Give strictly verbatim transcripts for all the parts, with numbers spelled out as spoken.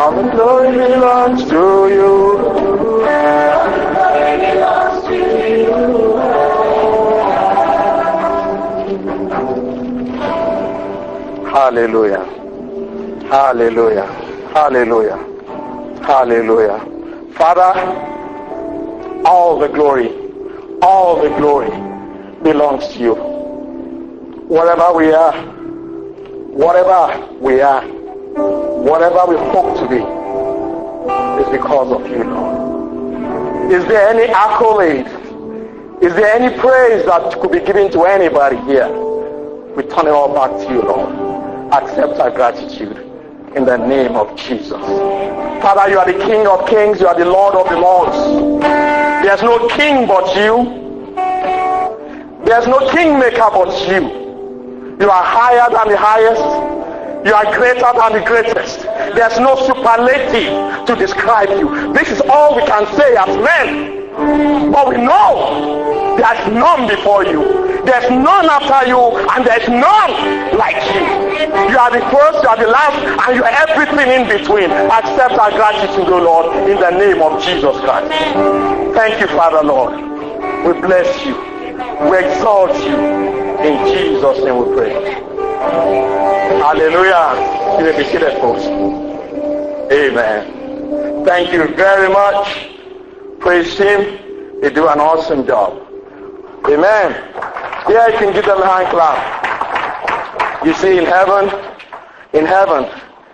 All the glory belongs to you. Hallelujah. Hallelujah. Hallelujah. Hallelujah. Father, all the glory, all the glory belongs to you. Whatever we are, whatever we are, whatever we hope to be, is because of you, Lord. Is there any accolade? Is there any praise that could be given to anybody here? We turn it all back to you, Lord. Accept our gratitude in the name of Jesus. Father, you are the King of kings. You are the Lord of the lords. There's no king but you. There's no kingmaker but you. You are higher than the highest. You are greater than the greatest. There's no superlative to describe you. This is all we can say as men. But we know there's none before you. There's none after you, and there's none like you. You are the first, you are the last, and you are everything in between. Accept our gratitude, O Lord, in the name of Jesus Christ. Thank you, Father, Lord. We bless you. We exalt you. In Jesus' name we pray. Hallelujah. You may be seated, folks. Amen. Thank you very much. Praise him. They do an awesome job. Amen. Yeah, you can give them a hand clap. You see, in heaven, in heaven,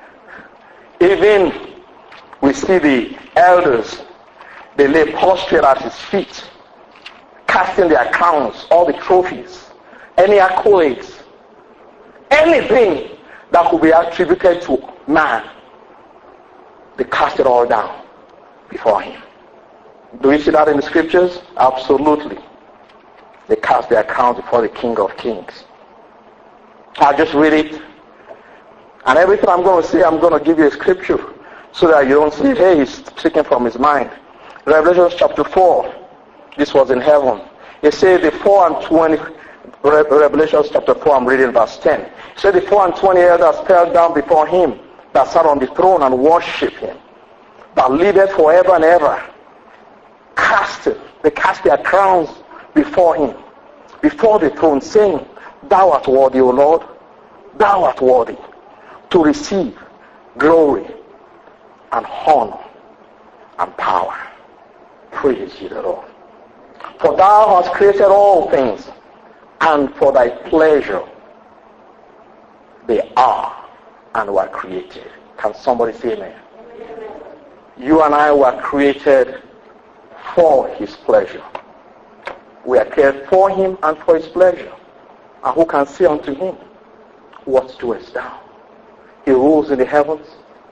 even we see the elders, they lay prostrate at his feet, casting their crowns, all the trophies, any accolades, anything that could be attributed to man, they cast it all down before him. Do you see that in the scriptures? Absolutely. They cast their crowns before the King of Kings. I'll just read it. And everything I'm going to say, I'm going to give you a scripture so that you don't say, hey, he's speaking from his mind. Revelation chapter four. This was in heaven. It says the four and twenty, Revelation chapter four, I'm reading verse ten. It says the four and twenty elders fell down before him that sat on the throne and worshipped him, that liveth forever and ever. Casted, they cast their crowns before him, before the throne, saying, Thou art worthy, O Lord, thou art worthy to receive glory and honor and power. Praise ye the Lord. For thou hast created all things, and for thy pleasure they are and were created. Can somebody say amen? You and I were created for his pleasure. We are created for him and for his pleasure. And who can say unto him, What doest thou? He rules in the heavens.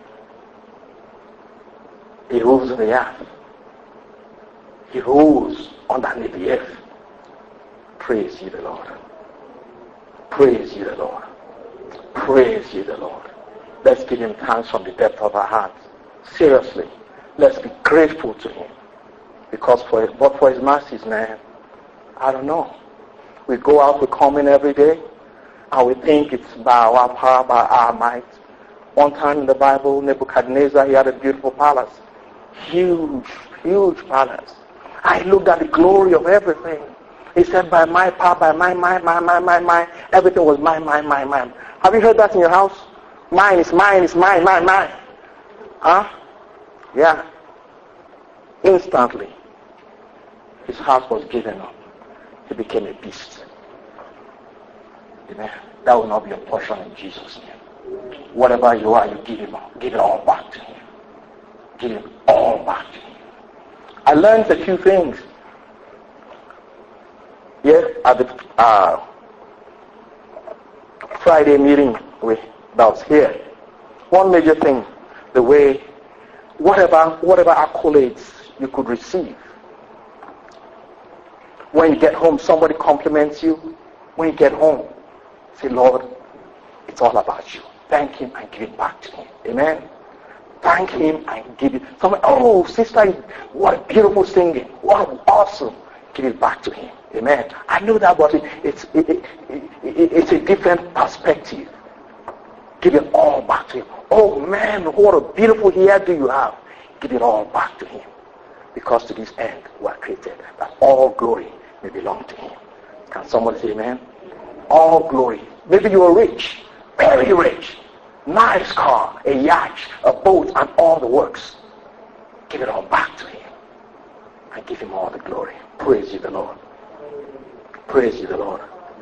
He rules in the earth. He rules underneath the earth. Praise ye the Lord. Praise ye the Lord. Praise ye the Lord. Let's give him thanks from the depth of our hearts. Seriously, let's be grateful to him. Because for his, but for his mercies, man, I don't know. We go out, we come in every day, and we think it's by our power, by our might. One time in the Bible, Nebuchadnezzar, he had a beautiful palace. Huge, huge palace. I looked at the glory of everything. He said, by my power, by my, my, my, my, my, my, everything was mine, mine, mine, mine. Have you heard that in your house? Mine is mine, is mine, mine, mine. Huh? Yeah. Instantly, his house was given up. He became a beast. Amen. That will not be a portion in Jesus' name. Whatever you are, you give him give it all back to him. Give it all back to him. I learned a few things. Yeah, at the uh, Friday meeting with that was here. One major thing, the way whatever whatever accolades you could receive. When you get home, somebody compliments you. When you get home, say, Lord, it's all about you. Thank him and give it back to him. Amen. Thank him and give it. Somebody, oh, sister, what a beautiful singing. What awesome. Give it back to him. Amen. I know that, but it, it's, it, it, it, it's a different perspective. Give it all back to him. Oh man, what a beautiful hairdo you have. Give it all back to him. Because to this end we are created, that all glory may belong to him. Can someone say amen? All glory. Maybe you are rich, very rich. Nice car, a yacht, a boat, and all the works. Give it all back to him. And give him all the glory. Praise you the Lord. Praise you the Lord.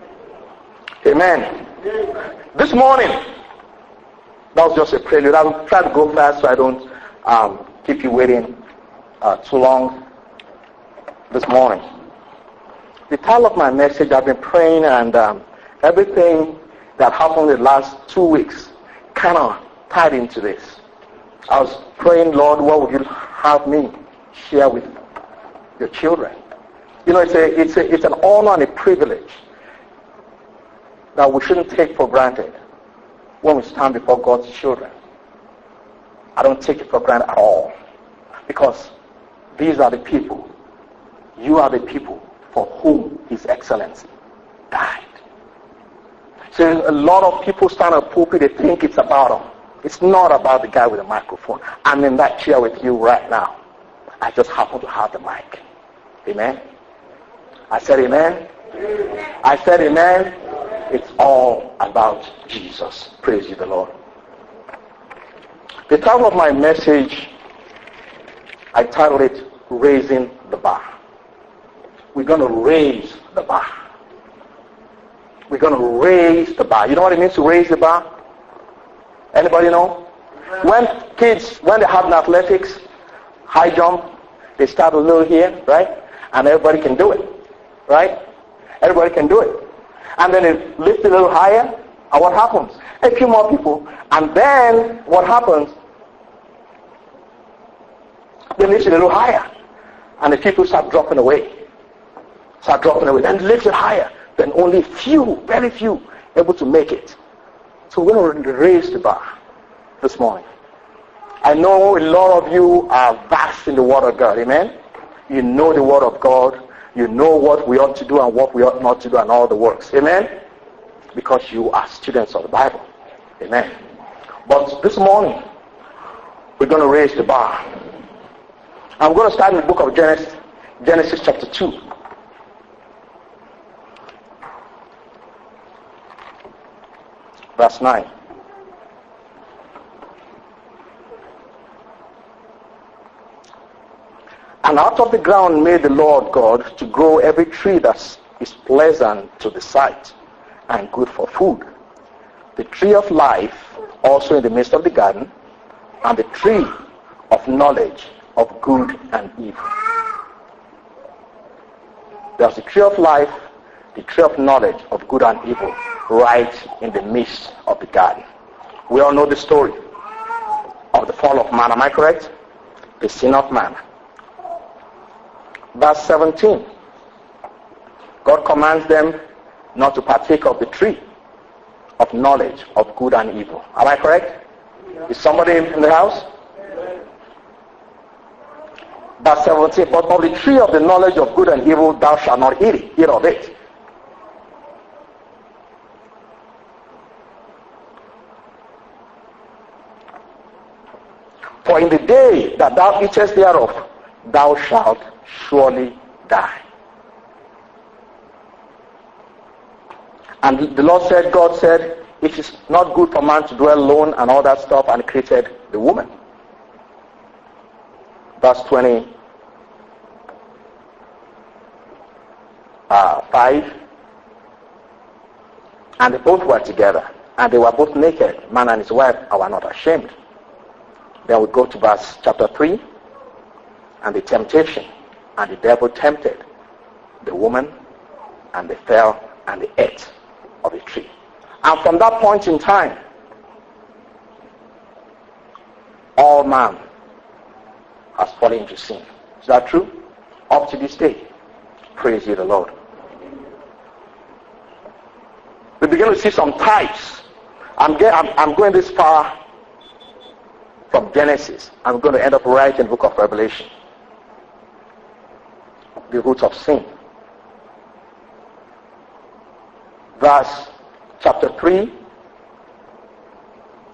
Amen. This morning, that was just a prelude. I'll try to go fast so I don't um, keep you waiting uh, too long this morning. The title of my message, I've been praying, and um, everything that happened in the last two weeks kind of tied into this. I was praying, Lord, what would you have me share with your children? You know, it's a, it's a, it's an honor and a privilege that we shouldn't take for granted when we stand before God's children. I don't take it for granted at all, because these are the people, you are the people for whom His Excellency died. So a lot of people stand up pulpit, they think it's about them. It's not about the guy with the microphone. I'm in that chair with you right now. I just happen to have the mic. Amen? I said amen. I said amen. It's all about Jesus. Praise you the Lord. The title of my message, I titled it, Raising the Bar. We're going to raise the bar. We're going to raise the bar. You know what it means to raise the bar? Anybody know? When kids, when they have in athletics, high jump, they start a little here, right? And everybody can do it, right? Everybody can do it. And then it lifts a little higher, and what happens? A few more people, and then what happens? They lift it a little higher, and the people start dropping away. Start dropping away, then lift it higher. Then only few, very few, able to make it. So we're going to raise the bar this morning. I know a lot of you are vast in the Word of God, amen? You know the Word of God. You know what we ought to do and what we ought not to do and all the works, amen? Because you are students of the Bible, amen? But this morning, we're going to raise the bar. I'm going to start in the book of Genesis, Genesis chapter two. Verse nine. And out of the ground made the Lord God to grow every tree that is pleasant to the sight and good for food. The tree of life also in the midst of the garden, and the tree of knowledge of good and evil. There's the tree of life, the tree of knowledge of good and evil, right in the midst of the garden. We all know the story of the fall of man, am I correct? The sin of man. Verse seventeen. God commands them not to partake of the tree of knowledge of good and evil. Am I correct? Is somebody in the house? Verse seventeen. But of the tree of the knowledge of good and evil thou shalt not eat it, eat of it. For in the day that thou eatest thereof, thou shalt surely die. And the Lord said, God said, it is not good for man to dwell alone and all that stuff, and created the woman. Verse twenty-five. And they both were together, and they were both naked, man and his wife, and were not ashamed. Then we go to verse chapter three, and the temptation, and the devil tempted the woman, and they fell, and they ate of the tree. And from that point in time, all man has fallen into sin. Is that true? Up to this day. Praise ye the Lord. We begin to see some types. I'm, get, I'm, I'm going this far from Genesis. I'm going to end up right in the book of Revelation. The root of sin. Verse chapter three,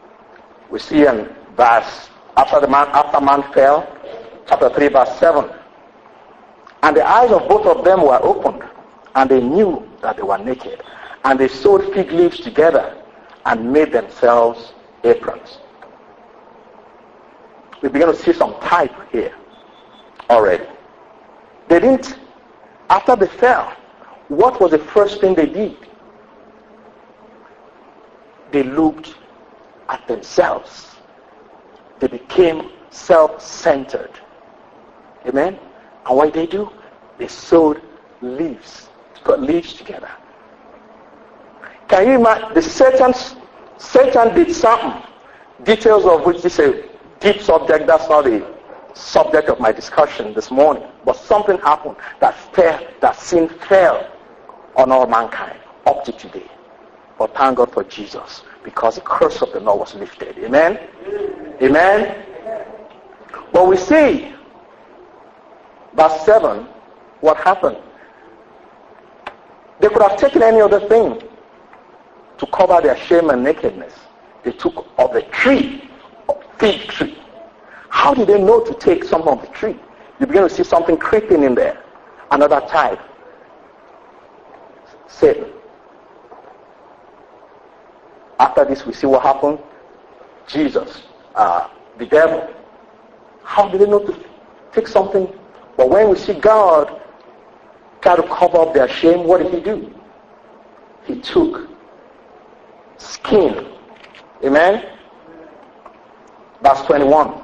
We see in verse, after the man, after man fell, chapter three, verse seven. And the eyes of both of them were opened, and they knew that they were naked. And they sewed fig leaves together and made themselves aprons. We begin to see some type here already. They didn't, after they fell, what was the first thing they did? They looked at themselves. They became self-centered. Amen? And what did they do? They sewed leaves, put leaves together. Can you imagine? The Satan, Satan did something, details of which this is a deep subject. That's not the subject of my discussion this morning. But something happened that fell, that sin fell on all mankind up to today. But thank God for Jesus, because the curse of the law was lifted. Amen? Amen? But we see, verse seven, what happened? They could have taken any other thing to cover their shame and nakedness. They took of the tree, fig tree. How did they know to take some of the tree? You begin to see something creeping in there. Another type. Satan. After this, we see what happened. Jesus, uh, the devil. How did they know to take something? But when we see God try to cover up their shame, what did he do? He took skin. Amen? Verse twenty-one.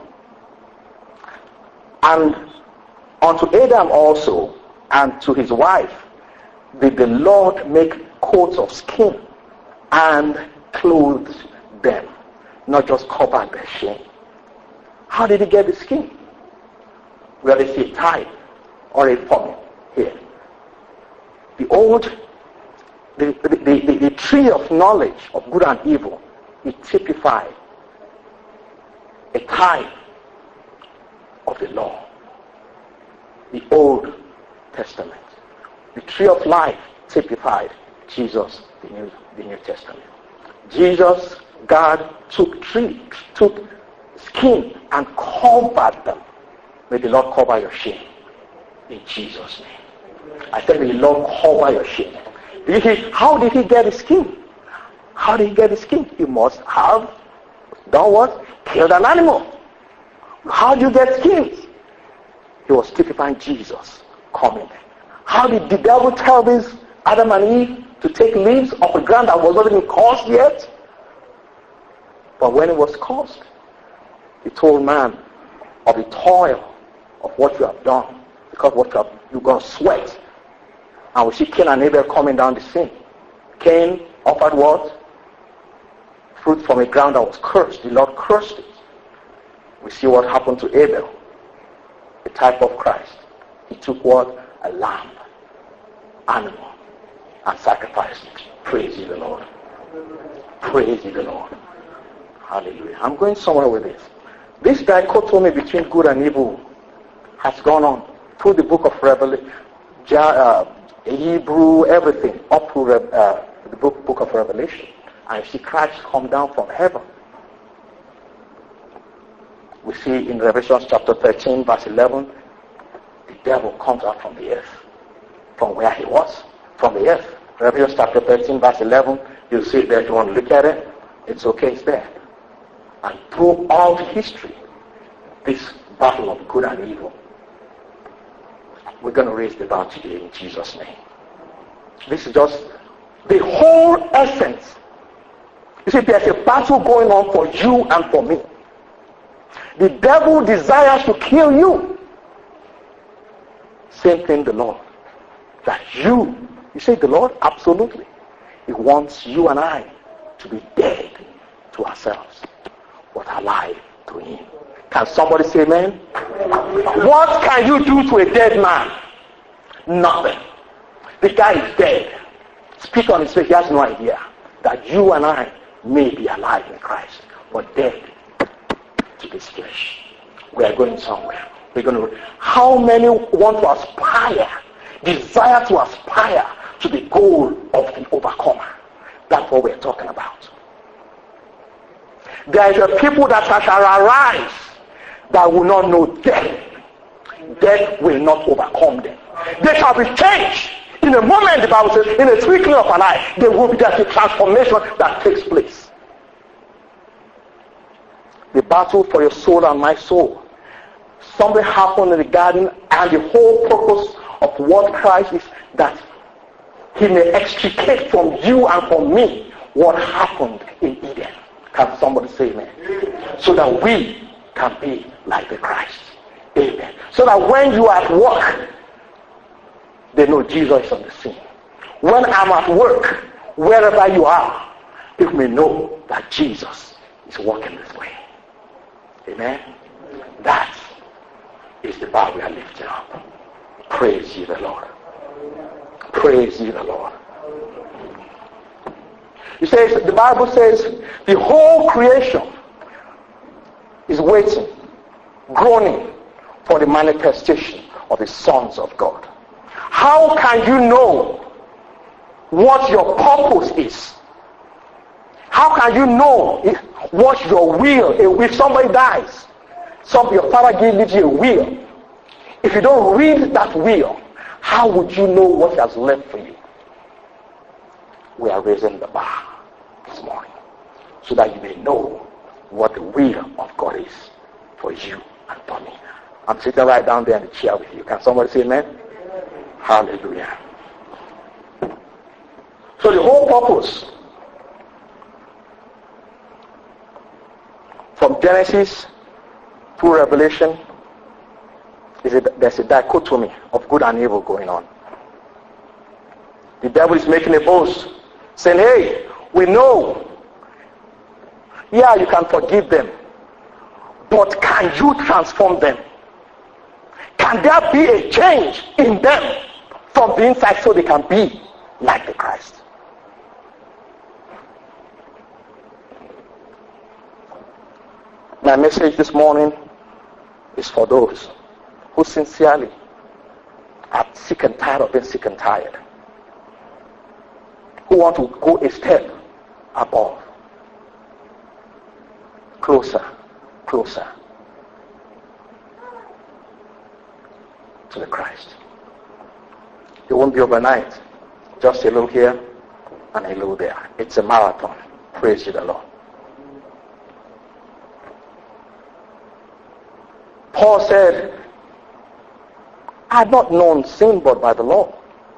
And unto Adam also, and to his wife, did the Lord make coats of skin and clothed them, not just cover their shame. How did he get the skin? Well, they see a type or a form here. The old, the, the, the, the tree of knowledge of good and evil, it typified a type of the law, the Old Testament. The tree of life typified Jesus, the New, the New Testament. Jesus, God took tree, took skin and covered them. May the Lord cover your shame in Jesus' name. I said, may the Lord cover your shame. Did he, how did he get the skin? How did he get the skin? He must have done what? Killed an animal. How do you get skins? He was typifying Jesus coming. How did the devil tell these Adam and Eve to take leaves off the ground that was not even caused yet? But when it was caused, he told man of the toil of what you have done, because what you have, you're going to sweat. And we see Cain and Abel coming down the scene. Cain offered what? Fruit from a ground that was cursed. The Lord cursed it. We see what happened to Abel, the type of Christ. He took what? A lamb, animal, and sacrificed it. Praise ye the Lord. Praise ye the Lord. Hallelujah. I'm going somewhere with this. This dichotomy between good and evil has gone on through the book of Revelation, uh, Hebrew, everything, up through uh, the book, book of Revelation. And you see Christ come down from heaven. We see in Revelation chapter thirteen, verse eleven, the devil comes out from the earth. From where he was? From the earth. Revelation chapter thirteen, verse eleven, you'll see it there. If you want to look at it, it's okay, it's there. And throughout history, this battle of good and evil, we're going to raise the bar today in Jesus' name. This is just the whole essence. You see, there's a battle going on for you and for me. The devil desires to kill you. Same thing the Lord. That you, you say the Lord? Absolutely. He wants you and I to be dead to ourselves, but alive to him. Can somebody say amen? What can you do to a dead man? Nothing. The guy is dead. Spit on his face. He has no idea that you and I may be alive in Christ, but dead to this flesh. We are going somewhere. We're going to. How many want to aspire, desire to aspire to the goal of the overcomer? That's what we're talking about. There is a people that shall arise that will not know death. Death will not overcome them. They shall be changed. In a moment, the Bible says, in a twinkling of an eye, there will be that transformation that takes place. The battle for your soul and my soul. Something happened in the garden, and the whole purpose of what Christ is that he may extricate from you and from me what happened in Eden. Can somebody say amen? So that we can be like the Christ. Amen. So that when you are at work, they know Jesus is on the scene. When I'm at work, wherever you are, people may know that Jesus is walking this way. Amen. That is the bar we are lifting up. Praise ye the Lord. Praise ye the Lord. He says, the Bible says, the whole creation is waiting, groaning for the manifestation of the sons of God. How can you know what your purpose is? How can you know if, what your will? If somebody dies, some your father gives you a will. If you don't read that will, how would you know what he has left for you? We are raising the bar this morning so that you may know what the will of God is for you and for me. I'm sitting right down there in the chair with you. Can somebody say amen? Hallelujah. So the whole purpose from Genesis through Revelation is a, there's a dichotomy of good and evil going on. The devil is making a boast, saying, hey, we know, yeah, you can forgive them, but can you transform them? Can there be a change in them from the inside so they can be like the Christ? My message this morning is for those who sincerely are sick and tired of being sick and tired, who want to go a step above, closer, closer to the Christ. It won't be overnight, just a little here and a little there. It's a marathon. Praise you the Lord. Paul said, I had not known sin but by the law.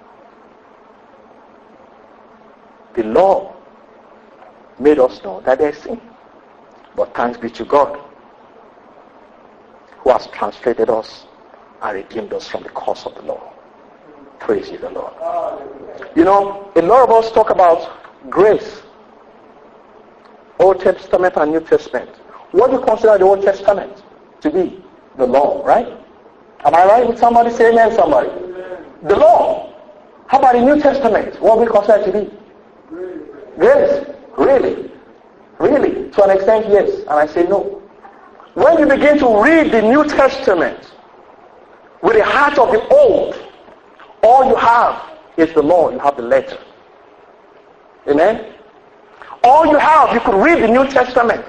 The law made us know that there is sin. But thanks be to God who has translated us and redeemed us from the curse of the law. Praise ye the Lord. You know, a lot of us talk about grace. Old Testament and New Testament. What do you consider the Old Testament to be? The law, right? Am I right with somebody? Say amen, somebody. The law. How about the New Testament? What do we consider to be? Grace. Really? Really? To an extent, yes. And I say no. When you begin to read the New Testament with the heart of the old, all you have is the law. You have the letter. Amen? All you have, you could read the New Testament.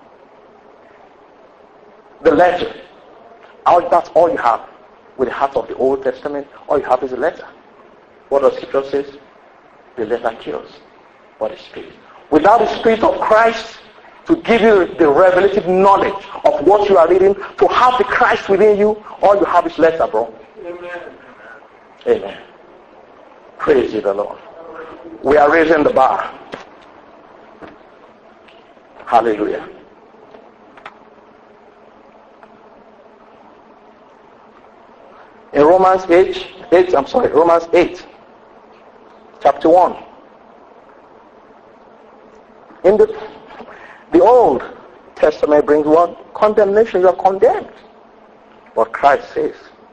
The letter. All, that's all you have. With the heart of the Old Testament, all you have is a letter. What does Scripture say? The letter kills, but the Spirit. Without the Spirit of Christ to give you the revelative knowledge of what you are reading, to have the Christ within you, all you have is letter, bro. Amen. Amen. Praise you, the Lord. We are raising the bar. Hallelujah. In Romans eight, eight, I'm sorry, Romans eight, chapter one. In the, the Old Testament brings what? Condemnation. You are condemned. But Christ says,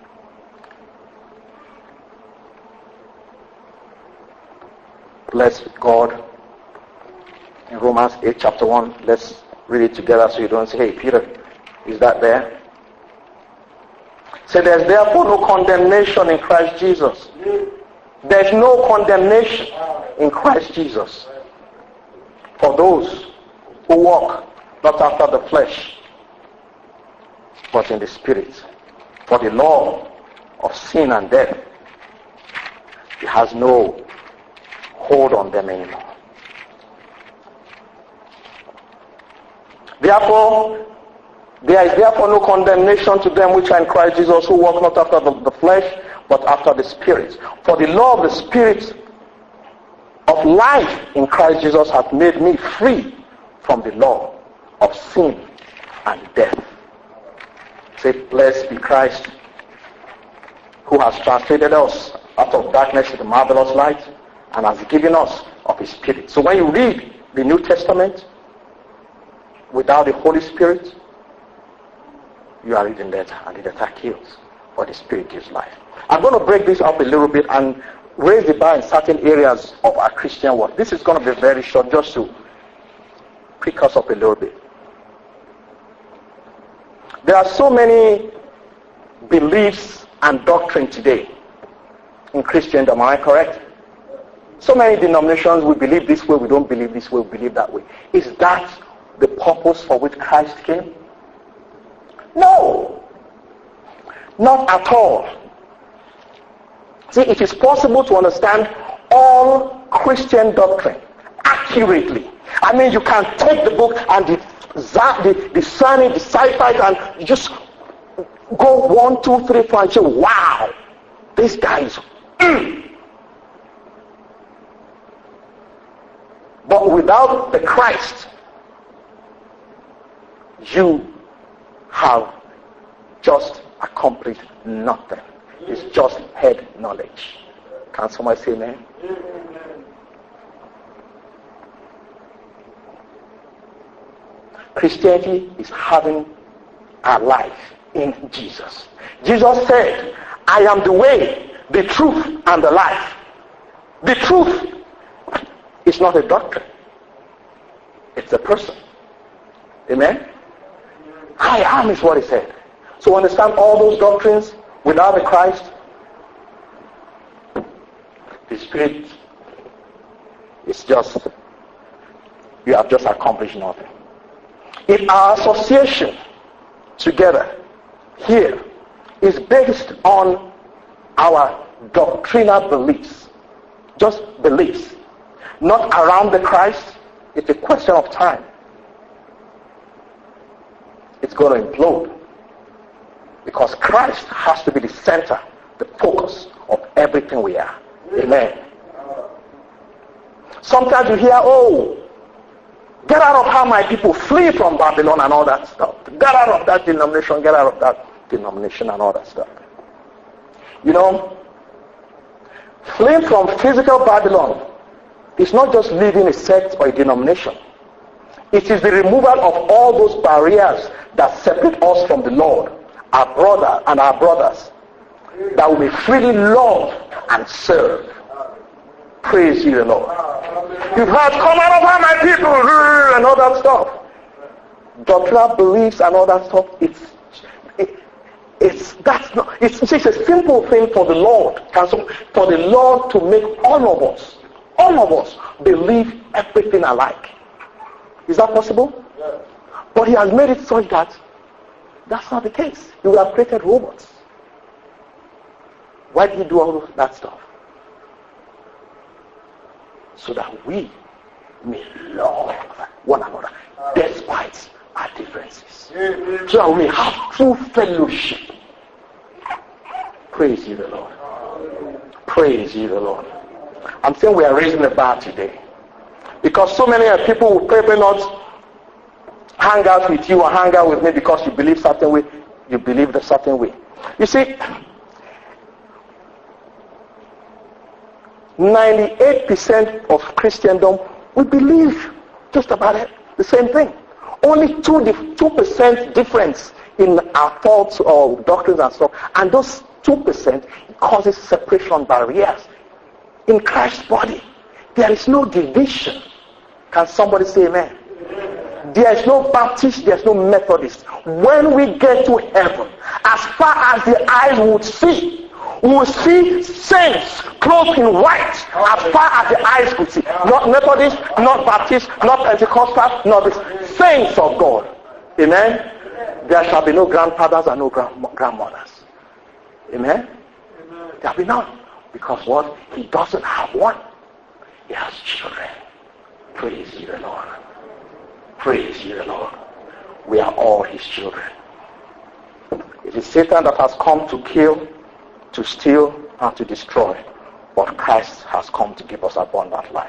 bless God. In Romans eight, chapter one, let's read it together so you don't say, hey, Peter, is that there? So there's therefore no condemnation in Christ Jesus. There's no condemnation in Christ Jesus for those who walk not after the flesh, but in the spirit. For the law of sin and death, it has no hold on them anymore. Therefore, there is therefore no condemnation to them which are in Christ Jesus, who walk not after the, the flesh, but after the Spirit. For the law of the Spirit of life in Christ Jesus hath made me free from the law of sin and death. Say, blessed be Christ, who has translated us out of darkness to the marvelous light, and has given us of his Spirit. So when you read the New Testament without the Holy Spirit, you are reading letter, and the letter kills, but the Spirit gives life. I'm going to break this up a little bit and raise the bar in certain areas of our Christian work. This is going to be very short, just to pick us up a little bit. There are so many beliefs and doctrine today in Christendom, am I correct? So many denominations, we believe this way, we don't believe this way, we believe that way. Is that the purpose for which Christ came? No, not at all. See, it is possible to understand all Christian doctrine accurately. I mean, you can take the book and the discern it, decipher it, and you just go one, two, three, four, and say, wow, this guy is mm. But without the Christ, you have just accomplished nothing. It's just head knowledge. Can somebody say amen? Amen. Christianity is having a life in Jesus. Jesus said, I am the way, the truth, and the life. The truth is not a doctrine. It's a person. Amen? I am is what he said. So understand all those doctrines without the Christ, the Spirit is just, you have just accomplished nothing. If our association together here is based on our doctrinal beliefs, just beliefs, not around the Christ, it's a question of time. It's going to implode. Because Christ has to be the center, the focus of everything we are. Amen. Sometimes you hear, oh, get out of how my people flee from Babylon and all that stuff. Get out of that denomination, get out of that denomination and all that stuff. You know, fleeing from physical Babylon is not just leaving a sect or a denomination. It is the removal of all those barriers that separate us from the Lord, our brother and our brothers, that we may freely love and serve. Praise you, the Lord. You've heard, come out of my people, and all that stuff. Doctrinal beliefs and all that stuff, it's, it, it's, that's not, it's, it's a simple thing for the Lord, for the Lord to make all of us, all of us, believe everything alike. Is that possible? Yeah. But he has made it such that that's not the case. He would have created robots. Why did he do all of that stuff? So that we may love one another despite our differences. So that we may have true fellowship. Praise you, the Lord. Praise you, the Lord. I'm saying we are raising the bar today. Because so many people will probably not hang out with you or hang out with me because you believe certain way, you believe the certain way. You see, ninety-eight percent of Christendom, we believe just about it, the same thing. Only two percent difference in our thoughts or doctrines and stuff. And those two percent causes separation barriers. In Christ's body, there is no division. Can somebody say amen? There is no Baptist, there is no Methodist. When we get to heaven, as far as the eyes would see, We will see saints clothed in white as far as the eyes could see. Not Methodist, not Baptist, not Pentecostal, not this. Saints of God. Amen. There shall be no grandfathers and no grand- grandmothers. Amen. There will be none. Because what? He doesn't have one. He has children. Praise ye the Lord. Praise ye the Lord. We are all his children. It is Satan that has come to kill, to steal, and to destroy. But Christ has come to give us abundant life.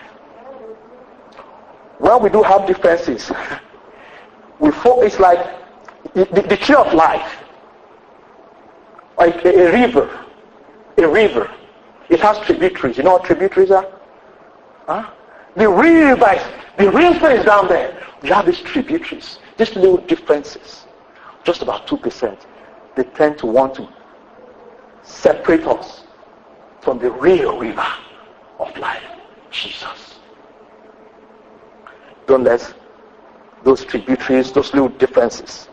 Well, we do have differences. We fo- it's like the, the tree of life. Like a, a river. A river. It has tributaries. You know what tributaries are? Huh? The real river, the real thing is down there. You have these tributaries. These little differences. Just about two percent. They tend to want to separate us from the real river of life, Jesus. Don't let those tributaries, those little differences.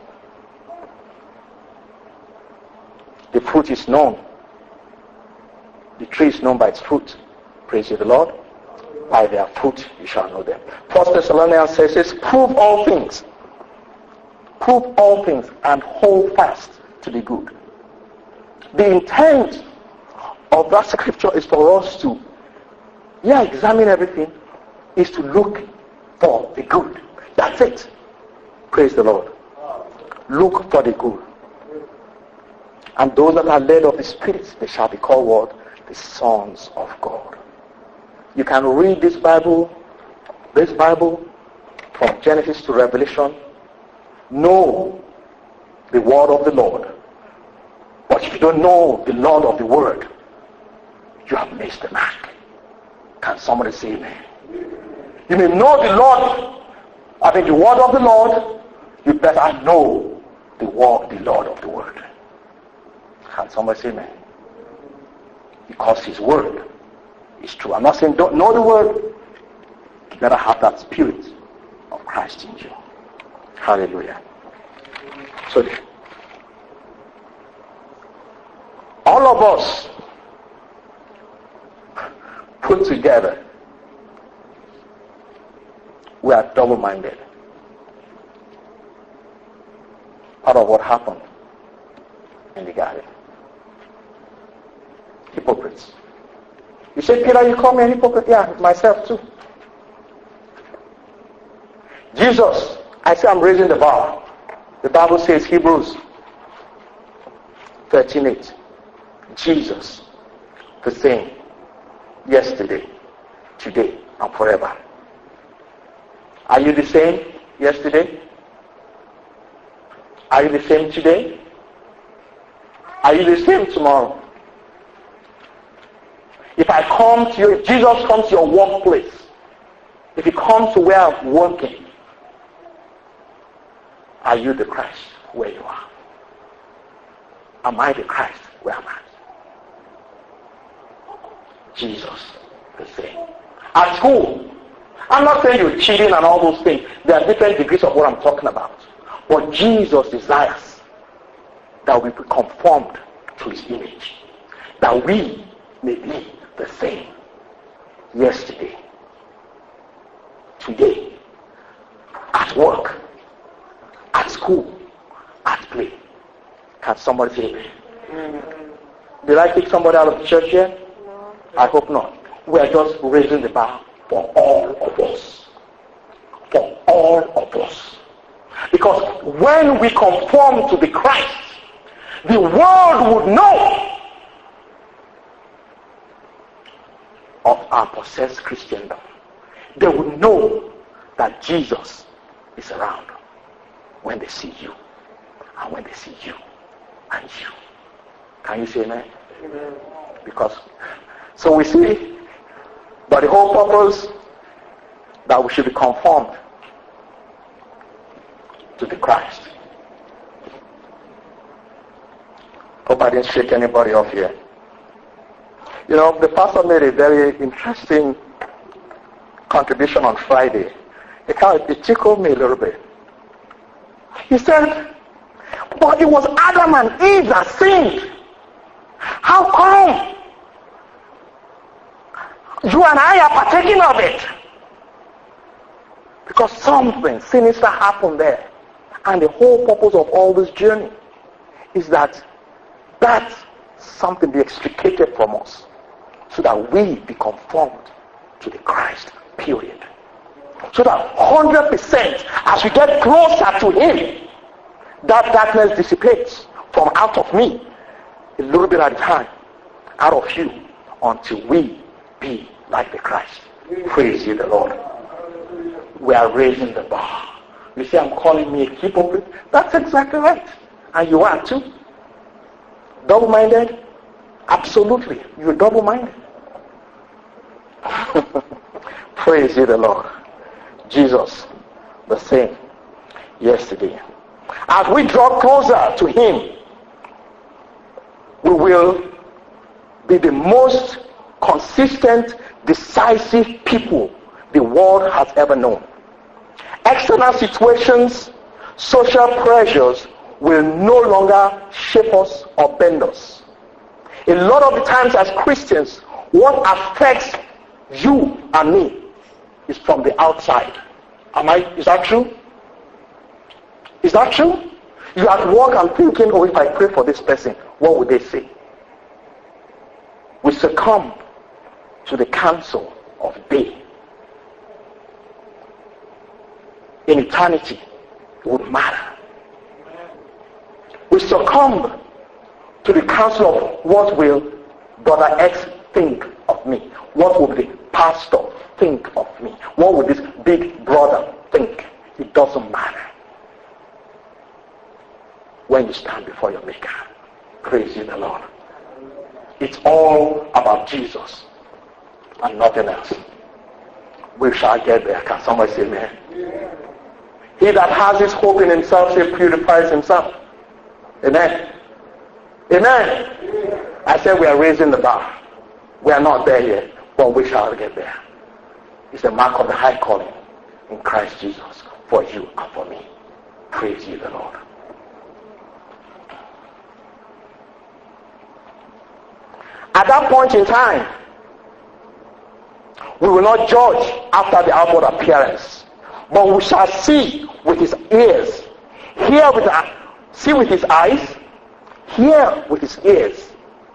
The fruit is known. The tree is known by its fruit. Praise you the Lord. By their fruit you shall know them. First Thessalonians says, says, prove all things. Prove all things and hold fast to the good. The intent of that scripture is for us to, yeah, examine everything, is to look for the good. That's it. Praise the Lord. Look for the good. And those that are led of the Spirit, they shall be called what? The sons of God. You can read this Bible, this Bible, from Genesis to Revelation. Know the word of the Lord. But if you don't know the Lord of the word, you have missed the mark. Can somebody say amen? You may know the Lord, I mean the word of the Lord, you better know the word, the Lord of the word. Can somebody say amen? Because his word is true. I'm not saying don't know the word. You better have that spirit of Christ in you. Hallelujah. So all of us put together, we are double-minded. Part of what happened in the garden. Hypocrites. You say, Peter, you call me a hypocrite? Yeah, myself too. Jesus, I say I'm raising the bar. The Bible says, Hebrews thirteen eight. Jesus, the same yesterday, today, and forever. Are you the same yesterday? Are you the same today? Are you the same tomorrow? If I come to you, if Jesus comes to your workplace, if he comes to where I'm working, are you the Christ where you are? Am I the Christ where I'm at? Jesus, the same. At school, I'm not saying you're cheating and all those things. There are different degrees of what I'm talking about. But Jesus desires that we be conformed to his image. That we may be the same. Yesterday, today, at work, at school, at play. Can somebody say amen? Mm-hmm. Did I kick somebody out of the church here? No. I hope not. We are just raising the bar for all of us. For all of us. Because when we conform to the Christ, the world would know of our possessed Christendom. They would know that Jesus is around when they see you and when they see you and you. Can you say amen? Amen. Because, so we see, but the whole purpose that we should be conformed to the Christ. Hope I didn't shake anybody off here. You know, the pastor made a very interesting contribution on Friday. It kind of it tickled me a little bit. He said, but it was Adam and Eve that sinned. How come? You and I are partaking of it. Because something sinister happened there. And the whole purpose of all this journey is that that something be extricated from us so that we be conformed to the Christ, period. So that one hundred percent as we get closer to Him, that darkness dissipates from out of me, a little bit at a time, out of you, until we be like the Christ. Praise ye the Lord. We are raising the bar. You say, I'm calling me a hypocrite? That's exactly right. And you are too. Double-minded? Absolutely. You're double-minded. Praise ye the Lord. Jesus, the same yesterday. As we draw closer to Him, we will be the most consistent, decisive people the world has ever known. External situations, social pressures will no longer shape us or bend us. A lot of the times as Christians, what affects you and me is from the outside. Am I? Is that true? Is that true? You are at work and thinking, oh, if I pray for this person, what would they say? We succumb to the counsel of day. In eternity, it would matter. We succumb to the counsel of what will Brother X think of me? What will the pastor think of me? What will this big brother think? It doesn't matter. When you stand before your Maker, praise ye the Lord. It's all about Jesus and nothing else. We shall get there. Can somebody say amen? He that has his hope in himself, he purifies himself. Amen. Amen. I said we are raising the bar. We are not there yet, but we shall get there. It's the mark of the high calling in Christ Jesus for you and for me. Praise ye the Lord. At that point in time, we will not judge after the outward appearance, but we shall see with his ears, hear with the, see with his eyes, hear with his ears,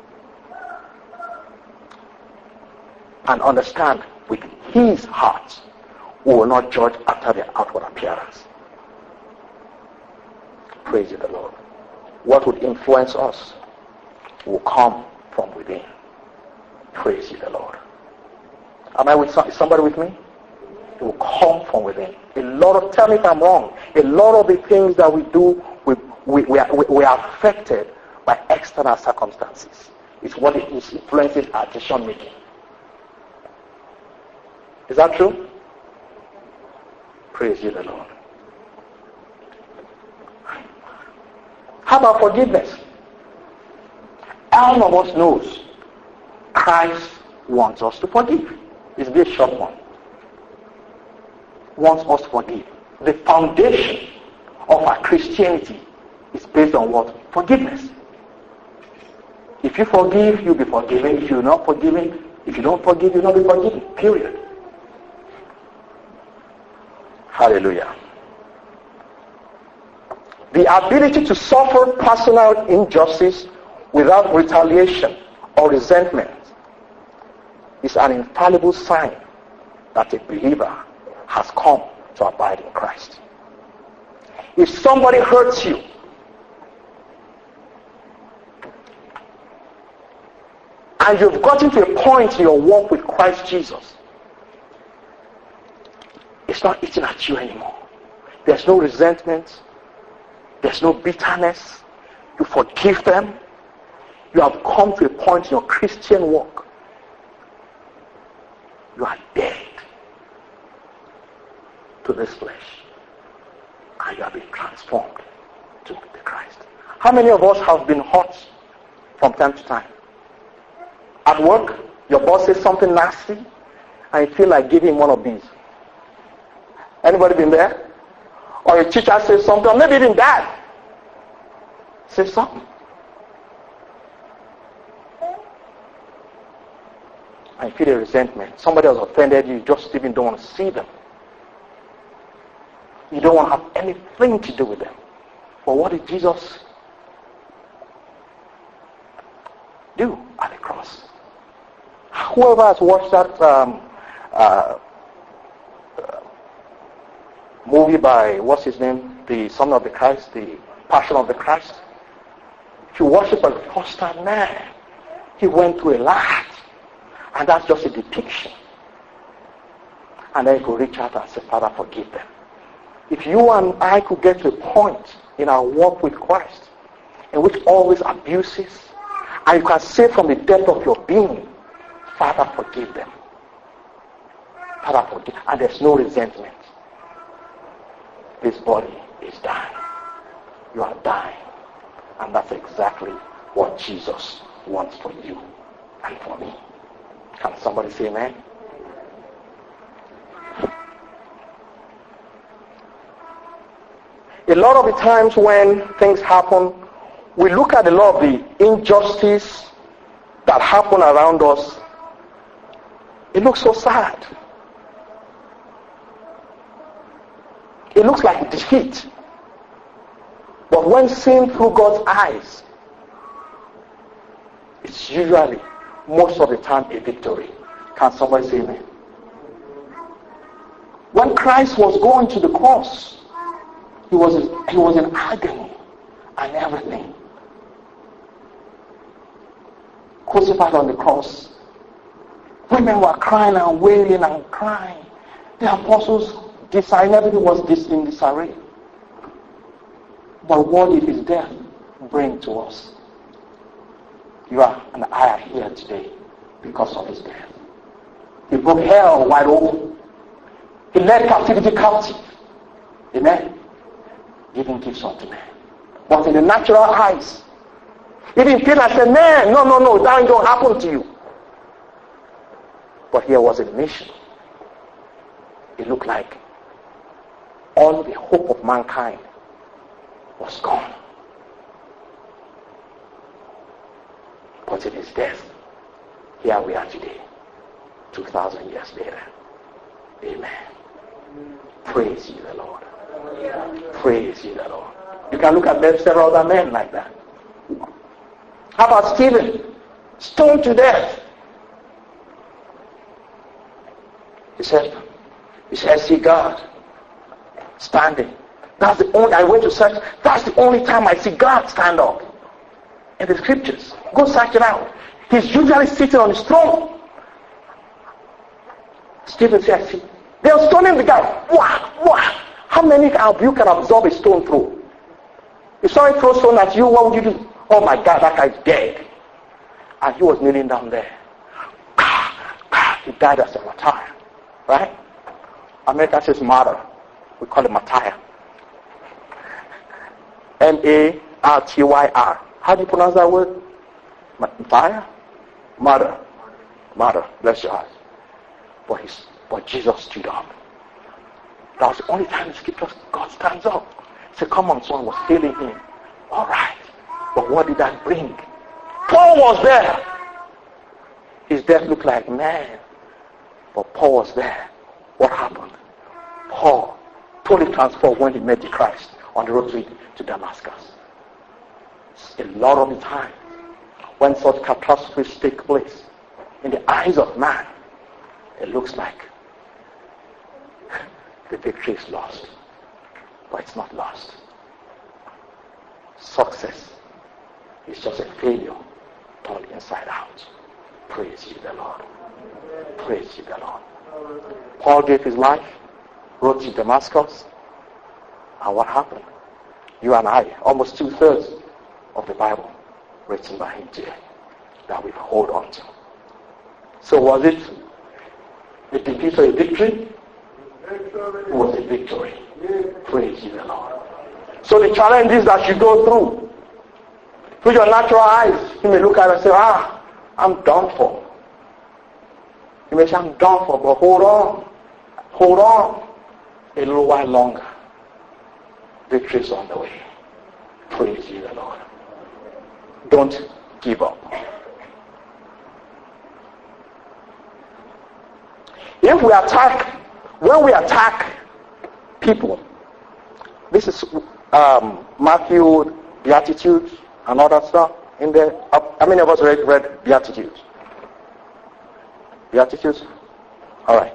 and understand with his heart. We will not judge after the outward appearance. Praise the Lord. What would influence us will come from within. Praise the Lord. Am I with some, somebody with me? It will come from within. A lot of, tell me if I'm wrong, a lot of the things that we do, we, we, we, are, we, we are affected by external circumstances. It's what it is influences our decision making. Is that true? Praise you, the Lord. How about forgiveness? All of us knows Christ wants us to forgive. It's a short one. Wants us to forgive. The foundation of our Christianity is based on what? Forgiveness. If you forgive, you'll be forgiven. If you're not forgiven, if you don't forgive, you'll not be forgiven. Period. Hallelujah. The ability to suffer personal injustice without retaliation or resentment is an infallible sign that a believer has come to abide in Christ. If somebody hurts you, and you've gotten to a point in your walk with Christ Jesus, it's not eating at you anymore. There's no resentment. There's no bitterness. You forgive them. You have come to a point in your Christian walk. You are dead to this flesh. And you have been transformed to the Christ. How many of us have been hurt from time to time? At work, your boss says something nasty, and you feel like giving him one of these. Anybody been there? Or your teacher says something, or maybe even dad. Say something. and you feel a resentment. Somebody has offended you, you just even don't want to see them. You don't want to have anything to do with them. But what did Jesus do at the cross? Whoever has watched that um, uh, uh, movie by, what's his name? The Son of the Christ, the Passion of the Christ. If you watch it for the first time, man, he went through a lot. And that's just a depiction. And then he could reach out and say, Father, forgive them. If you and I could get to a point in our walk with Christ in which all these abuses, and you can say from the depth of your being, Father, forgive them. Father, forgive. And there's no resentment. This body is dying. You are dying. And that's exactly what Jesus wants for you and for me. Can somebody say amen? A lot of the times when things happen, we look at a lot of the injustice that happen around us. It looks so sad. It looks like defeat. But when seen through God's eyes, it's usually, most of the time, a victory. Can somebody say amen? When Christ was going to the cross, he was in, he was in agony and everything. Crucified on the cross. Women were crying and wailing and crying. The apostles decided everything was this in disarray. But what did his death bring to us? You are and I are here today because of his death. He broke hell wide open. He led captivity captive. Amen. Giving gifts unto men. But in the natural eyes, he didn't feel like saying, man, no, no, no, that don't happen to you. But here was a mission. It looked like all the hope of mankind was gone. But in his death, here we are today, two thousand years later. Amen. Praise ye the Lord. Praise ye the Lord. You can look at several other men like that. How about Stephen? Stoned to death. He said, he said, see God standing. That's the only, I went to search, that's the only time I see God stand up in the scriptures. Go search it out. He's usually sitting on his throne. Stephen said, see, they are stoning the guy. Wah, wah. How many of you can absorb a stone throw? If somebody throws stone at you, what would you do? Oh my God, that guy's dead. And he was kneeling down there. He died as a martyr. Right? America says martyr. We call it martyr. M A R T Y R. How do you pronounce that word? Martyr? Martyr. Martyr. Bless your heart. But, he's, but Jesus stood up. That was the only time in scripture God stands up. He said, come on, someone was failing him. All right. But what did that bring? Paul was there. His death looked like man. But Paul was there. What happened? Paul totally transformed when he met the Christ on the road to, to Damascus. A lot of the time, when such catastrophes take place, in the eyes of man, it looks like the victory is lost. But it's not lost. Success is just a failure turned inside out. Praise ye the Lord. Praise ye the Lord. Paul gave his life, rode to Damascus, and what happened? You and I, almost two-thirds of the Bible written by him today, that we hold on to. So was it a defeat or a victory? It was a victory. Praise ye the Lord. So the challenges that you go through, through your natural eyes, you may look at it and say, ah, I'm done for. You may say, I'm done for, but hold on. Hold on. A little while longer. Victory is on the way. Praise ye the Lord. Don't give up. if we attack, when we attack people, this is um, Matthew, Beatitudes, and all that stuff in there. How many of us read, read Beatitudes? Beatitudes? Alright.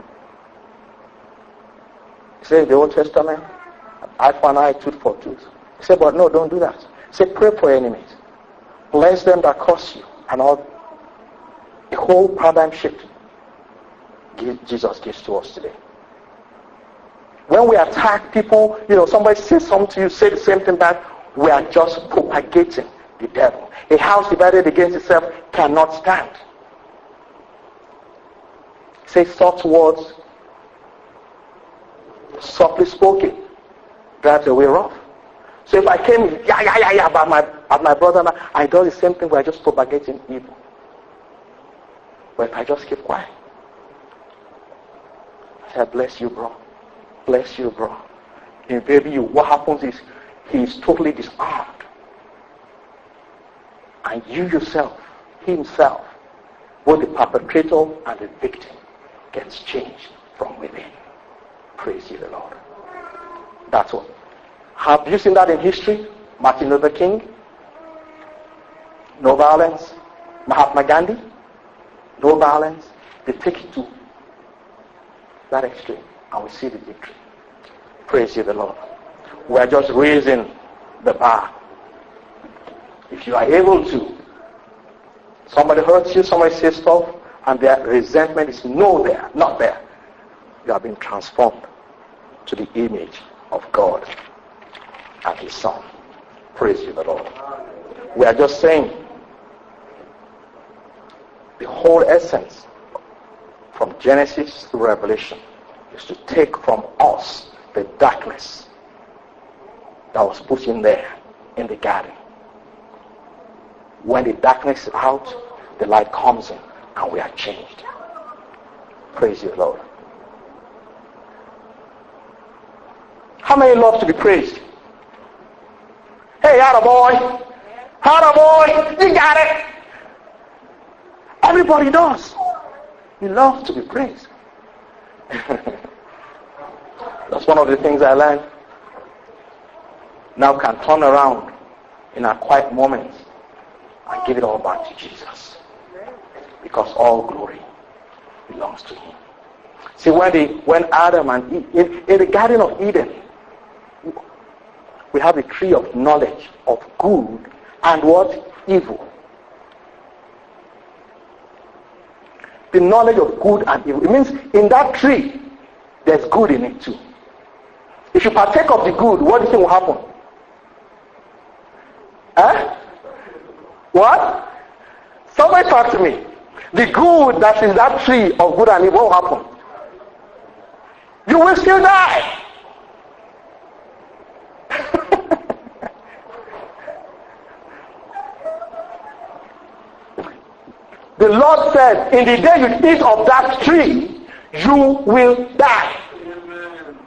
It says in the Old Testament, eye for an eye, tooth for tooth. He said, but no, don't do that. He said, pray for enemies. Bless them that curse you. And all. The whole paradigm shift Jesus gives to us today. When we attack people, you know, somebody says something to you, say the same thing back, we are just propagating the devil. A house divided against itself cannot stand. Say soft words, softly spoken, drives away wrath. So if I came, yeah, yeah, yeah, yeah, about my, about my brother, I do the same thing, we're just propagating evil. But if I just keep quiet, I say, bless you, bro. Bless you, bro. In baby you, what happens is he is totally disarmed. And you yourself, himself, both the perpetrator and the victim, gets changed from within. Praise you, the Lord. That's what. Have you seen that in history? Martin Luther King, no violence. Mahatma Gandhi, no violence. They take it to that extreme, and we see the victory. Praise you, the Lord. We are just raising the bar. If you are able to, somebody hurts you, somebody says stuff, and their resentment is no there, not there. You have been transformed to the image of God and His Son. Praise you, the Lord. We are just saying the whole essence from Genesis to Revelation is to take from us the darkness that was put in there in the garden. When the darkness is out, the light comes in and we are changed. Praise you, Lord. How many love to be praised? Hey, attaboy. Attaboy. You got it. Everybody does. You love to be praised. That's one of the things I learned. Now can turn around in our quiet moments and give it all back to Jesus. Because all glory belongs to Him. See, when, the, when Adam and Eve, in, in the Garden of Eden, we have a tree of knowledge of good and what? Evil. The knowledge of good and evil. It means in that tree, there's good in it too. If you partake of the good, what do you think will happen? Huh? What? Somebody talk to me. The good that's in that tree of good and evil, what will happen? You will still die. The Lord said, in the day you eat of that tree, you will die. Amen.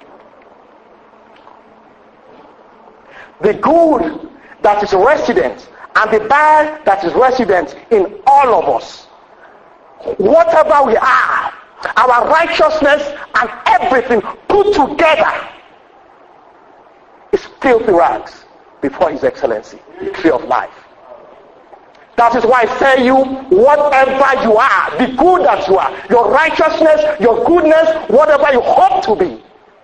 The good that is resident and the bad that is resident in all of us, whatever we are, our righteousness and everything put together is filthy rags before His Excellency, the tree of life. That is why I say you, whatever you are, the good that you are, your righteousness, your goodness, whatever you hope to be,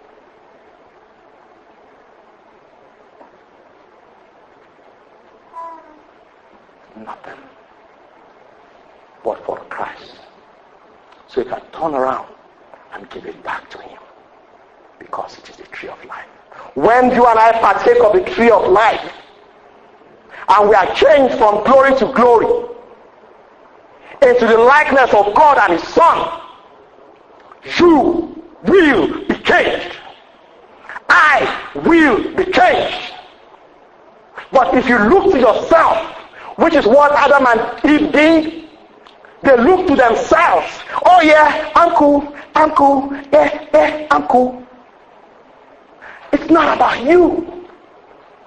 nothing but for Christ. So you can turn around and give it back to Him, because it is the tree of life. When you and I partake of the tree of life, and we are changed from glory to glory into the likeness of God and His Son, you will be changed. I will be changed. But if you look to yourself, which is what Adam and Eve did, they look to themselves. Oh yeah, I'm cool, I'm cool, yeah, yeah, I'm cool. It's not about you.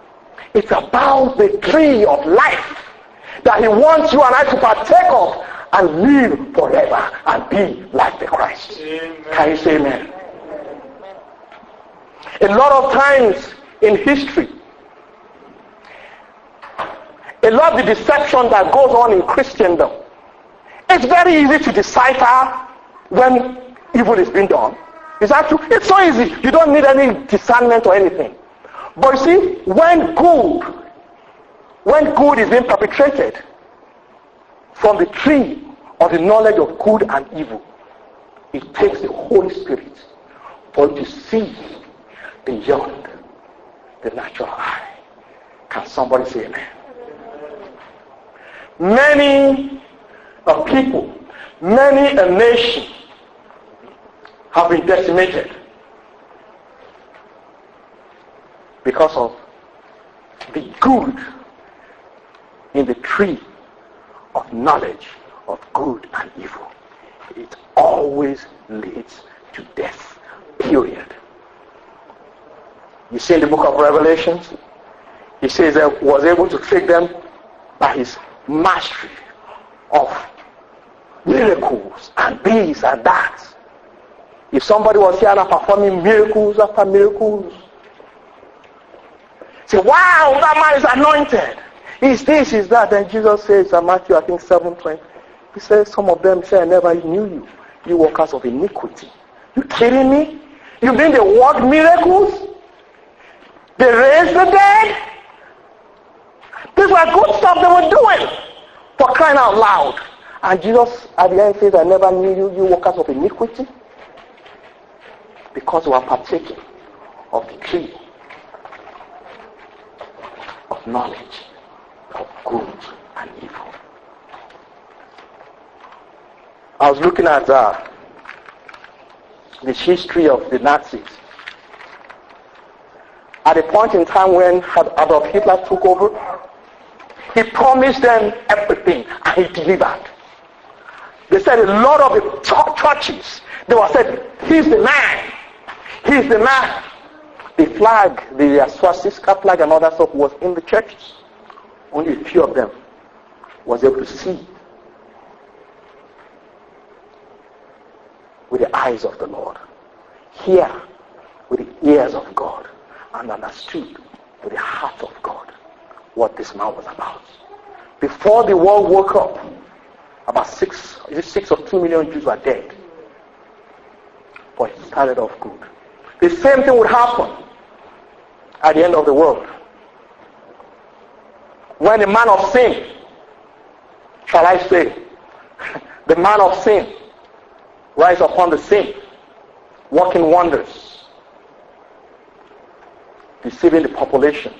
It's about the tree of life that He wants you and I to partake of and live forever and be like the Christ. Amen. Can you say amen? A lot of times in history, a lot of the deception that goes on in Christendom, it's very easy to decipher when evil is being done. Is that true? It's so easy. You don't need any discernment or anything. But you see, when good, when good is being perpetrated from the tree of the knowledge of good and evil, it takes the Holy Spirit for you to see beyond the natural eye. Can somebody say amen? Many a people, many a nation have been decimated because of the good in the tree of knowledge of good and evil. It always leads to death, period. You see in the book of Revelations, he says that he was able to trick them by his mastery of miracles and this and that. If somebody was here and performing miracles after miracles, say, wow, that man is anointed. Is this, is that. Then Jesus says in Matthew, I think seven twenty, he says, some of them say, I never knew you, you workers of iniquity. You kidding me? You mean they work miracles? They raised the dead? These were good stuff they were doing, for crying out loud. And Jesus at the end says, I never knew you, you workers of iniquity. Because we are partaking of the tree of knowledge of good and evil. I was looking at uh, the history of the Nazis. At a point in time when Adolf Hitler took over, he promised them everything and he delivered. They said a lot of the ch- churches, they were said, he's the man. He's the man. The flag, the swastika flag and all that stuff was in the churches. Only a few of them was able to see with the eyes of the Lord, hear with the ears of God, and understood with the heart of God what this man was about. Before the world woke up, about six, is it six or two million Jews were dead. But it started off good. The same thing would happen at the end of the world. When the man of sin, shall I say, the man of sin rise upon the scene, working wonders, deceiving the population.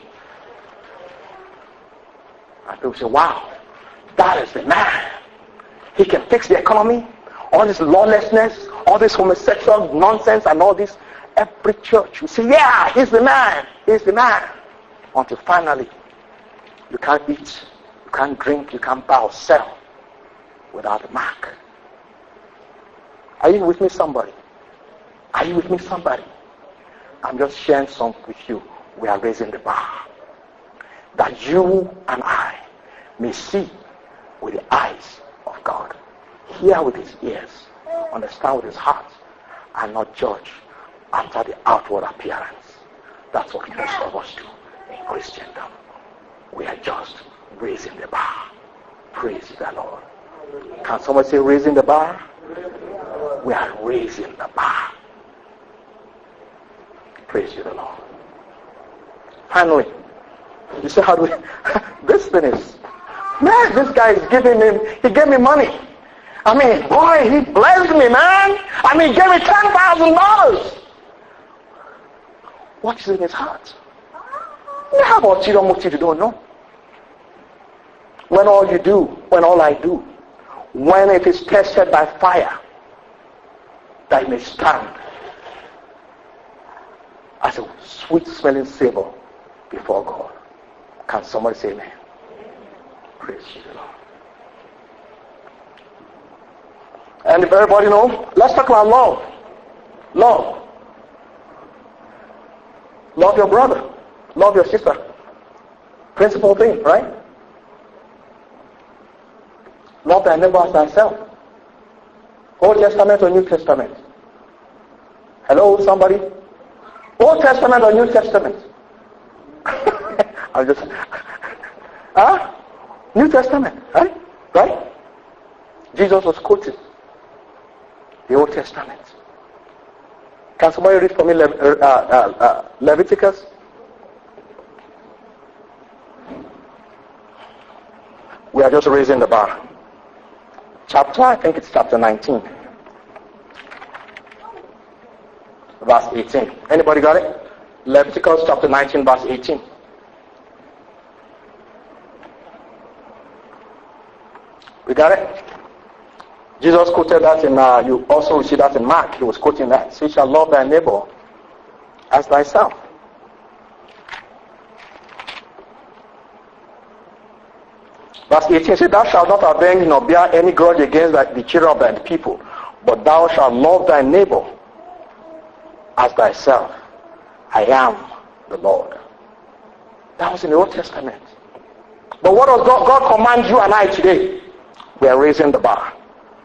And people say, wow, that is the man. He can fix the economy, all this lawlessness, all this homosexual nonsense and all this. Every church will say, yeah, he's the man, he's the man. Until finally, you can't eat, you can't drink, you can't buy or sell without a mark. Are you with me, somebody? Are you with me, somebody? I'm just sharing something with you. We are raising the bar. That you and I may see with the eyes of God, hear with his ears, understand with his heart, and not judge after the outward appearance. That's what most of us do in Christendom. We are just raising the bar. Praise the Lord. Can someone say raising the bar? We are raising the bar. Praise the Lord. Finally, you see how do we, this thing is, man, this guy is giving him, he gave me money. I mean, boy, he blessed me, man. I mean, he gave me ten thousand dollars. What is in his heart? How about you don't what you don't know? When all you do, when all I do, when it is tested by fire, that it may stand as a sweet smelling savor before God. Can somebody say amen? Praise the Lord. And if everybody know, let's talk about love. Love. Love your brother. Love your sister. Principal thing, right? Love thy neighbor as thyself. Old Testament or New Testament? Hello, somebody? Old Testament or New Testament? I'll just... Huh? New Testament, right? Right? Jesus was quoting the Old Testament. Can somebody read for me Le- uh, uh, uh, Leviticus? We are just raising the bar. Chapter, I think it's chapter nineteen. Verse eighteen. Anybody got it? Leviticus chapter nineteen, verse eighteen. We got it? Jesus quoted that in, uh, you also see that in Mark. He was quoting that. So you shall love thy neighbor as thyself. Verse eighteen says, thou shalt not avenge nor bear any grudge against the children of thy people, but thou shalt love thy neighbor as thyself. I am the Lord. That was in the Old Testament. But what does God, God command you and I today? We are raising the bar.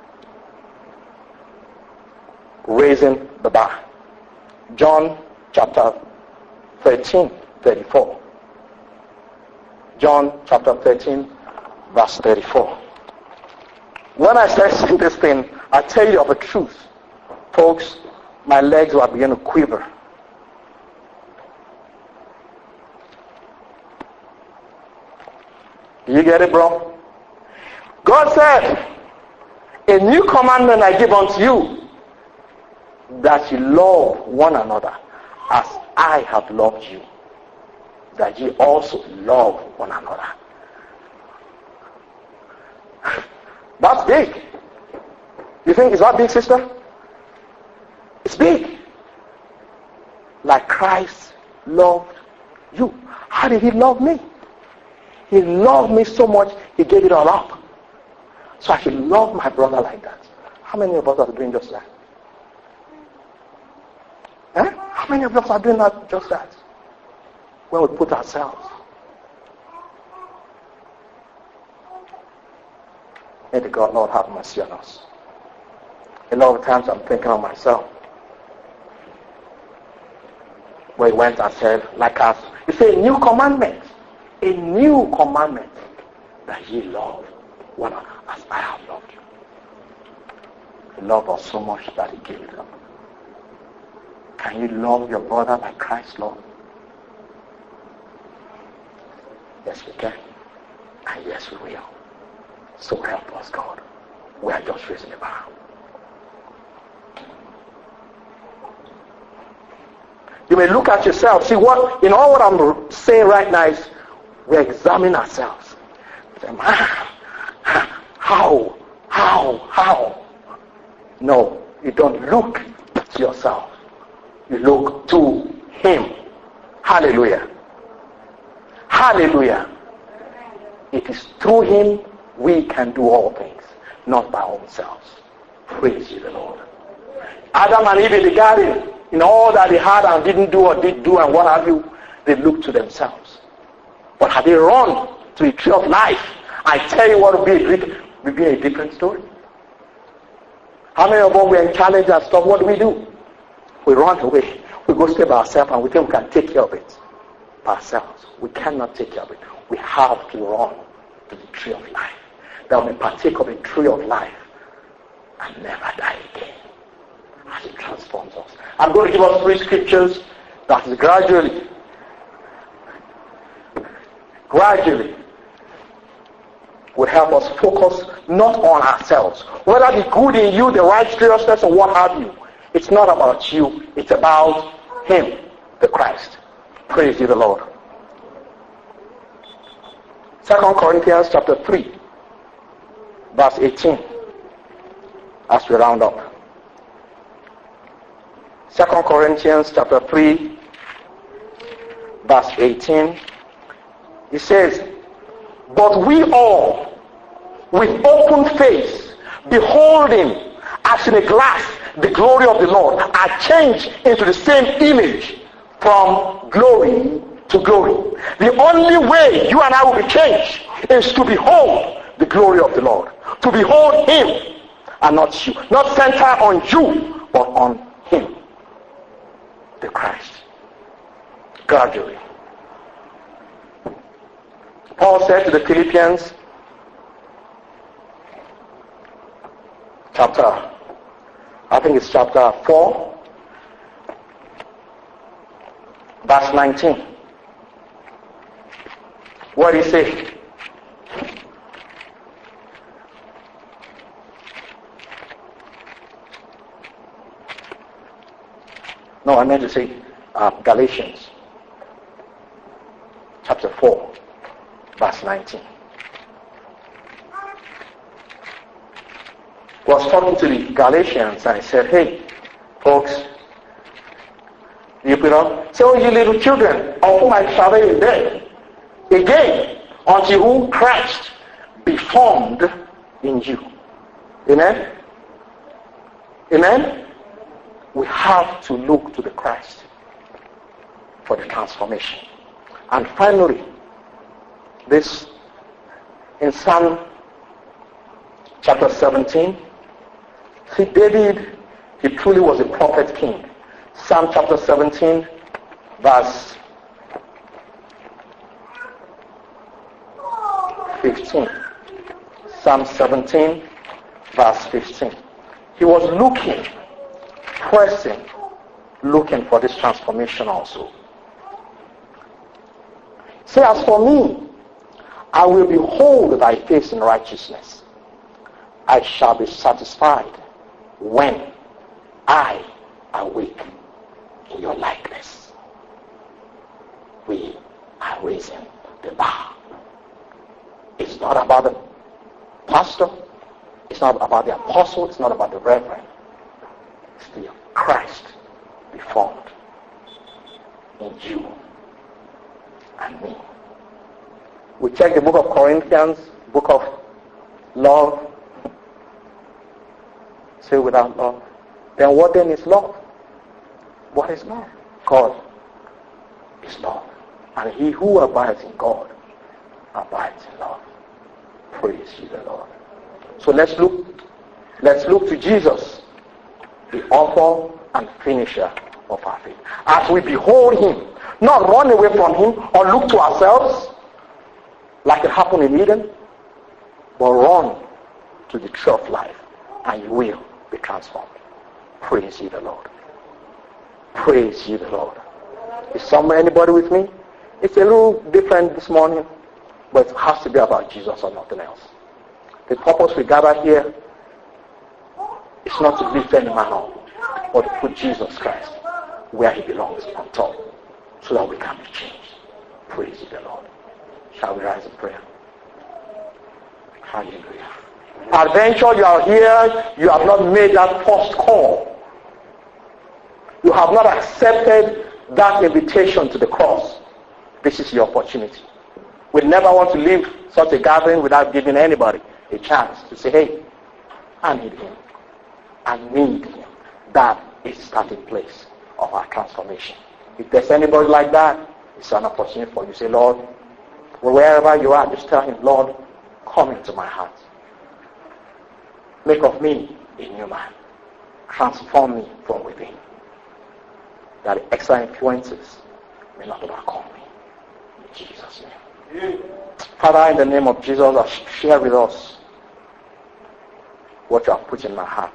Raising the bar. John chapter thirteen, thirty-four. John chapter thirteen, verse thirty-four. When I started saying this thing, I tell you of a truth. Folks, my legs were beginning to quiver. You get it, bro? God said, a new commandment I give unto you, that you love one another as I have loved you, that ye also love one another. That's big. You think it's that big, sister? It's big. Like Christ loved you. How did he love me? He loved me so much, he gave it all up. So I should love my brother like that. How many of us are doing just that? Eh? How many of us are doing that, just that? When we put ourselves. May the God, Lord, have mercy on us. A lot of times I'm thinking of myself. Where he went and said, like us, he said, a new commandment. A new commandment, that ye love one another as I have loved you. He loved us so much that he gave it up. Can you love your brother like Christ loved? Yes, we can. And yes, we will. So help us, God. We are just raising the bar. You may look at yourself. See what, in all what I'm saying right now is, we examine ourselves. How? How? How? No, you don't look to yourself. You look to him. Hallelujah. Hallelujah. It is through him we can do all things, not by ourselves. Praise you, the Lord. Adam and Eve in the garden, in all that they had and didn't do or did do and what have you, they looked to themselves. But had they run to the tree of life, I tell you what would be a, would be a different story. How many of us were in challenge and stuff? What do we do? We run away. We go stay by ourselves and we think we can take care of it by ourselves. We cannot take care of it. We have to run to the tree of life, that we partake of the tree of life and never die again as it transforms us. I'm going to give us three scriptures that is gradually gradually will help us focus not on ourselves. Whether the good in you, the right seriousness, or what have you, it's not about you. It's about him, the Christ. Praise you, the Lord. Second Corinthians chapter three, verse eighteen, as we round up. Second Corinthians chapter three, verse eighteen. He says, but we all, with open face, beholding as in a glass the glory of the Lord, are changed into the same image from glory to glory. The only way you and I will be changed is to behold the glory of the Lord. To behold him and not you. Not center on you, but on him, the Christ. Gradually. Paul said to the Philippians, chapter, I think it's chapter four, verse nineteen. What did he say? No, I meant to say uh, Galatians chapter four, verse nineteen. He was talking to the Galatians and he said, hey, folks, you put on, say, oh, you little children, of whom I shall be dead, again, unto whom Christ be formed in you. Amen? Amen? We have to look to the Christ for the transformation. And finally, this in Psalm chapter seventeen, see, David, he truly was a prophet king. Psalm chapter seventeen, verse fifteen. Psalm seventeen, verse fifteen. He was looking, pressing, looking for this transformation also. Say, as for me, I will behold thy face in righteousness. I shall be satisfied when I awake in your likeness. We are raising the bar. It's not about the pastor. It's not about the apostle. It's not about the reverend. It's the Christ be formed in you and me. We check the book of Corinthians, book of love. Say without love. Then what then is love? What is love? God is love. And he who abides in God abides in love. Praise ye the Lord. So let's look, let's look to Jesus, the author and finisher of our faith. As we behold him, not run away from him or look to ourselves like it happened in Eden, but run to the tree of life and you will be transformed. Praise ye the Lord. Praise ye the Lord. Is someone, anybody with me? It's a little different this morning, but it has to be about Jesus or nothing else. The purpose we gather here is not to lift any man up, but to put Jesus Christ where he belongs on top, so that we can be changed. Praise ye the Lord. Shall we rise in prayer? Hallelujah. Adventure, you are here, you have not made that first call. You have not accepted that invitation to the cross. This is your opportunity. We never want to leave such a gathering without giving anybody a chance to say, hey, I need him. I need him. That is the starting place of our transformation. If there's anybody like that, it's an opportunity for you to say, Lord, wherever you are, just tell him, Lord, come into my heart. Make of me a new man. Transform me from within. That the extra influences may not overcome me. In Jesus' name. Father, in the name of Jesus, share with us what you have put in my heart.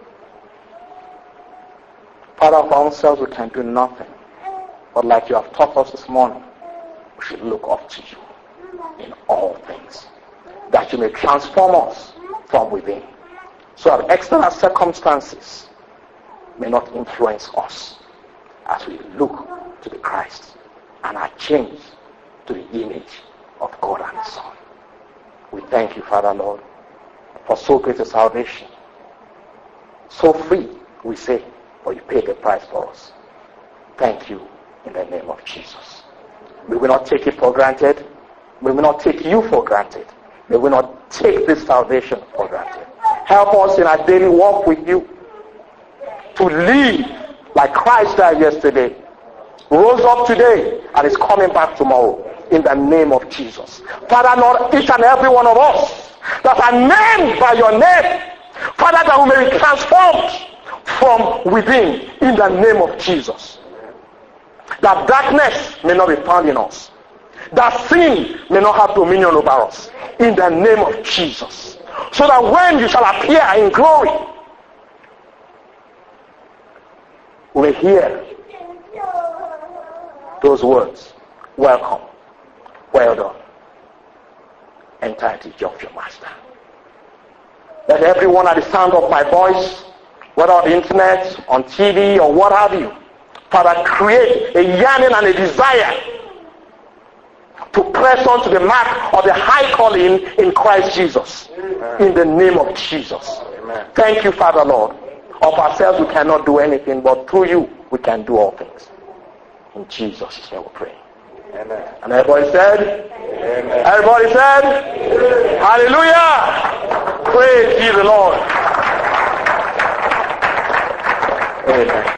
Father, of ourselves we can do nothing. But like you have taught us this morning, we should look up to you in all things. That you may transform us from within. So that external circumstances may not influence us as we look to the Christ and are changed to the image of God and His Son. We thank you, Father, Lord, for so great a salvation. So free, we say, for you paid the price for us. Thank you in the name of Jesus. We will not take it for granted. We will not take you for granted. We will not take this salvation for granted. Help us in our daily walk with you to live like Christ died yesterday, rose up today, and is coming back tomorrow in the name of Jesus. Father, Lord, each and every one of us that are named by your name. Father, that we may be transformed from within in the name of Jesus. That darkness may not be found in us. That sin may not have dominion over us. In the name of Jesus. So that when you shall appear in glory, we hear those words. Welcome. Well done. Enter into the joy of your master. Let everyone at the sound of my voice, whether on the internet, on T V, or what have you, Father, create a yearning and a desire to press on to the mark of the high calling in Christ Jesus. Amen. In the name of Jesus. Amen. Thank you, Father, Lord. Of ourselves we cannot do anything, but through you we can do all things. In Jesus' name we pray. Amen. And everybody said? Amen. Everybody said? Amen. Hallelujah! Praise ye the Lord. Amen.